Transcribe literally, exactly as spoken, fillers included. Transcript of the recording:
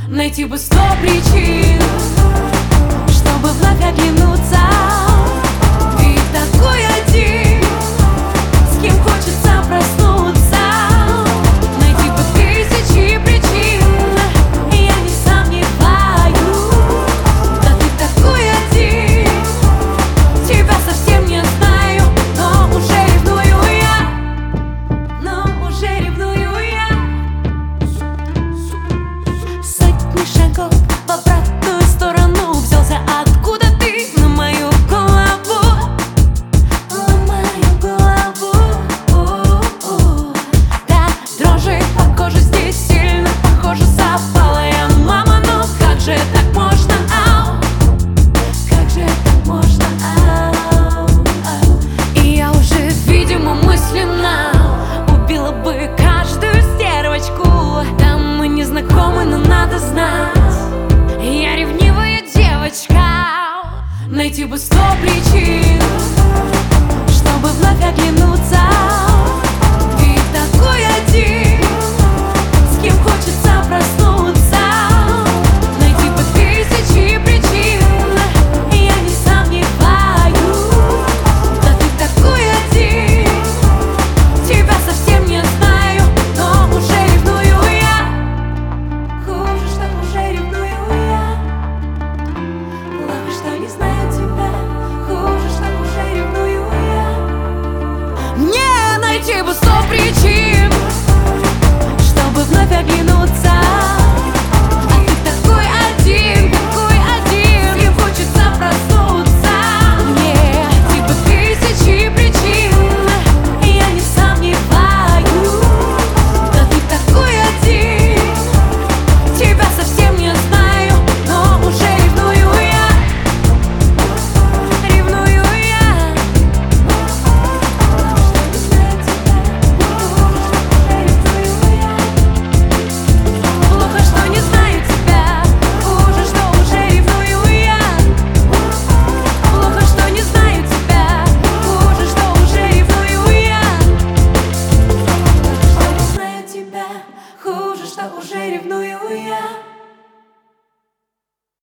Найти бы сто причин, чтобы вновь оглянуться. Ты такой один, с кем хочется проснуться. Найти бы тысячи причин, я не сомневаюсь. Да ты такой один, тебя совсем не знаю, но уже ревную я, но уже ревную я. Сотни шагов в обратную сторону, взялся откуда ты на мою голову, на мою голову. Да, дрожи по коже здесь сильно, похоже, совпала я, мама, ну как же так можно, ау, как же так можно, ау, ау. И я уже, видимо, мысленно убила бы каждую стервочку. Да мы не знакомы, но надо знать, я ревнивая девочка. Найти бы сто причин, чтобы вновь оглянуться. Ты такой один, с кем хочется проснуться. Найти бы тысячи причин, я не сомневаюсь. Да ты такой один, тебя совсем не знаю, но уже ревную я. Хуже, что уже ревную я. Плохо, что не знаю тебя. Хуже, что уже ревную я. Мне найти бы сто причин, чтобы вновь оглянуться. А ты такой один, такой один, с кем хочется проснуться. Мне типа тысячи причин, я не сомневаюсь. Да ты такой один, тебя совсем не знаю, но уже ревную я, ревную я. Плохо, что не знаю тебя. Хуже, что уже ревную я. Плохо, что не знаю тебя. Хуже, что уже ревную я. Плохо, что не знаю тебя. Хуже, что уже ревную я.